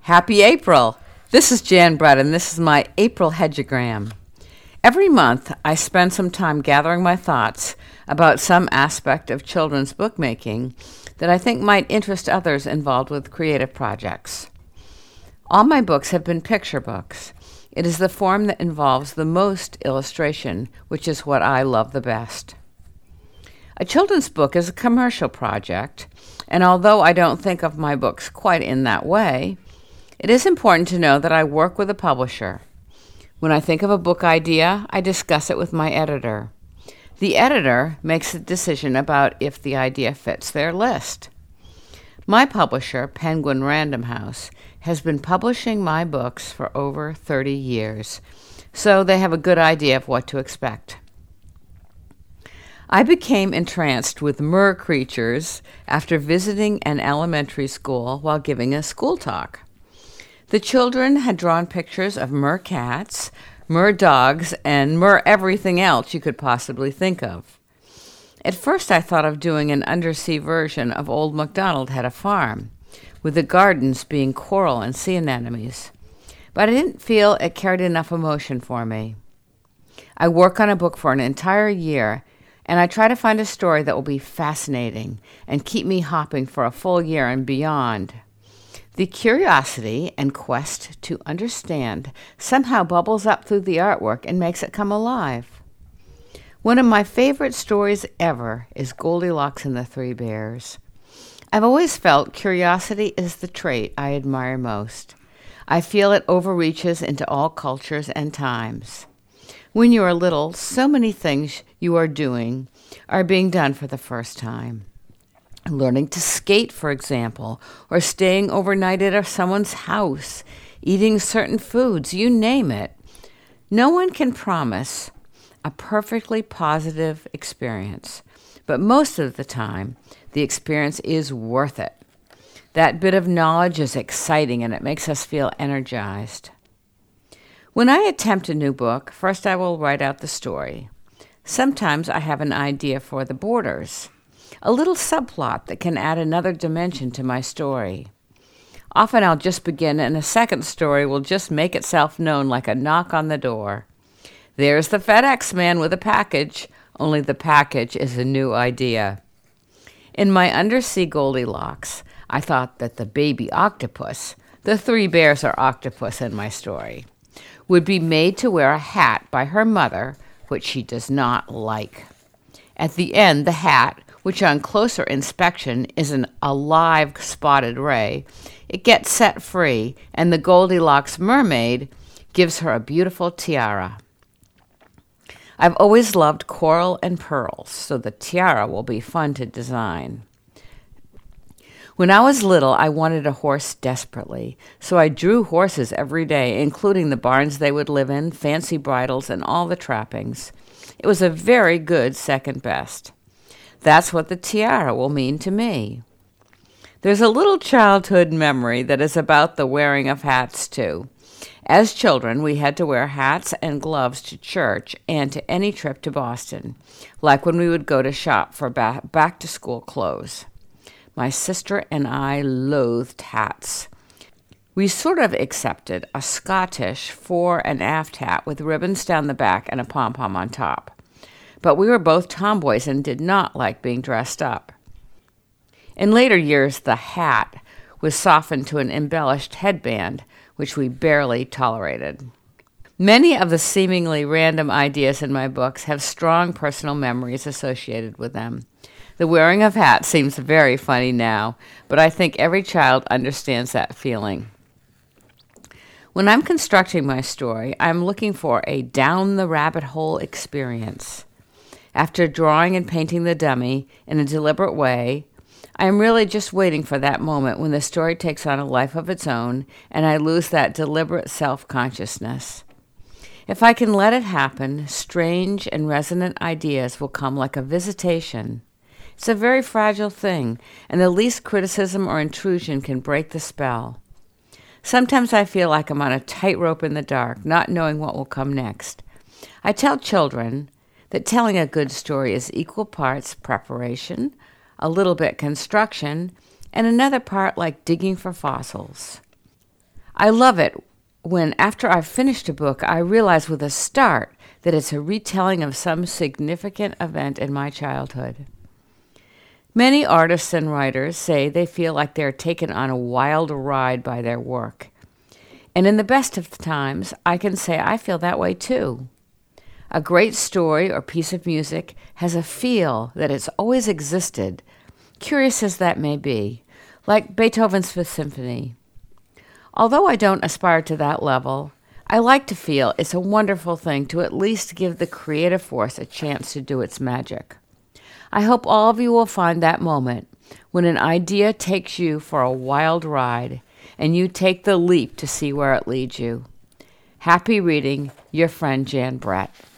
Happy April! This is Jan Brett, and this is my April Hedgeogram. Every month, I spend some time gathering my thoughts about some aspect of children's bookmaking that I think might interest others involved with creative projects. All my books have been picture books. It is the form that involves the most illustration, which is what I love the best. A children's book is a commercial project, and although I don't think of my books quite in that way, it is important to know that I work with a publisher. When I think of a book idea, I discuss it with my editor. The editor makes a decision about if the idea fits their list. My publisher, Penguin Random House, has been publishing my books for over 30 years, so they have a good idea of what to expect. I became entranced with mer creatures after visiting an elementary school while giving a school talk. The children had drawn pictures of mer cats, mer dogs, and mer everything else you could possibly think of. At first I thought of doing an undersea version of Old MacDonald Had a Farm, with the gardens being coral and sea anemones, but I didn't feel it carried enough emotion for me. I work on a book for an entire year, and I try to find a story that will be fascinating and keep me hopping for a full year and beyond. The curiosity and quest to understand somehow bubbles up through the artwork and makes it come alive. One of my favorite stories ever is Goldilocks and the Three Bears. I've always felt curiosity is the trait I admire most. I feel it overreaches into all cultures and times. When you are little, so many things you are doing are being done for the first time. Learning to skate, for example, or staying overnight at someone's house, eating certain foods, you name it. No one can promise a perfectly positive experience, but most of the time, the experience is worth it. That bit of knowledge is exciting and it makes us feel energized. When I attempt a new book, first I will write out the story. Sometimes I have an idea for the borders, a little subplot that can add another dimension to my story. Often I'll just begin and a second story will just make itself known like a knock on the door. There's the FedEx man with a package, only the package is a new idea. In my Undersea Goldilocks, I thought that the baby octopus, the three bears are octopus in my story, would be made to wear a hat by her mother, which she does not like. At the end, the hat, which on closer inspection is a live spotted ray, it gets set free, and the Goldilocks mermaid gives her a beautiful tiara. I've always loved coral and pearls, so the tiara will be fun to design. When I was little, I wanted a horse desperately, so I drew horses every day, including the barns they would live in, fancy bridles, and all the trappings. It was a very good second best. That's what the tiara will mean to me. There's a little childhood memory that is about the wearing of hats, too. As children, we had to wear hats and gloves to church and to any trip to Boston, like when we would go to shop for back-to-school clothes. My sister and I loathed hats. We sort of accepted a Scottish fore and aft hat with ribbons down the back and a pom-pom on top. But we were both tomboys and did not like being dressed up. In later years, the hat was softened to an embellished headband, which we barely tolerated. Many of the seemingly random ideas in my books have strong personal memories associated with them. The wearing of hats seems very funny now, but I think every child understands that feeling. When I'm constructing my story, I'm looking for a down-the-rabbit-hole experience. After drawing and painting the dummy in a deliberate way, I am really just waiting for that moment when the story takes on a life of its own and I lose that deliberate self-consciousness. If I can let it happen, strange and resonant ideas will come like a visitation. It's a very fragile thing, and the least criticism or intrusion can break the spell. Sometimes I feel like I'm on a tightrope in the dark, not knowing what will come next. I tell children that telling a good story is equal parts preparation, a little bit construction, and another part like digging for fossils. I love it when, after I've finished a book, I realize with a start that it's a retelling of some significant event in my childhood. Many artists and writers say they feel like they're taken on a wild ride by their work. And in the best of times, I can say I feel that way too. A great story or piece of music has a feel that it's always existed, curious as that may be, like Beethoven's Fifth Symphony. Although I don't aspire to that level, I like to feel it's a wonderful thing to at least give the creative force a chance to do its magic. I hope all of you will find that moment when an idea takes you for a wild ride and you take the leap to see where it leads you. Happy reading, your friend Jan Brett.